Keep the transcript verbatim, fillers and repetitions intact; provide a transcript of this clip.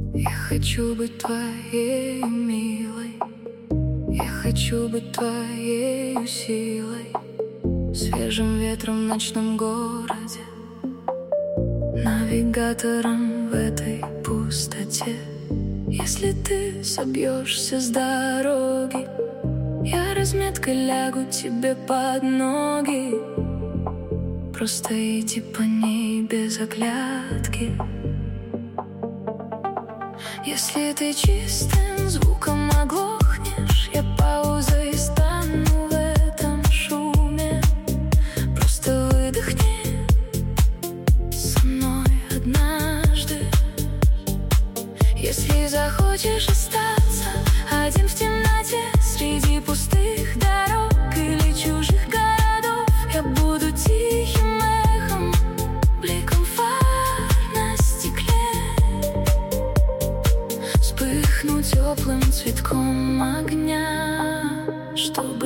Я хочу быть твоей милой, я хочу быть твоей силой, свежим ветром в ночном городе, навигатором в этой пустоте. Если ты собьешься с дороги, я разметкой лягу тебе под ноги. Просто иди по ней без оглядки. Если ты чистым звуком оглохнешь, я паузой стану в этом шуме. Просто выдохни со мной однажды. Если захочешь остаться один в темноте среди пустых дорог или чужих городов, я буду тихим эхом, бликом фар на стекле. Вспыхну теплым цветком огня, чтобы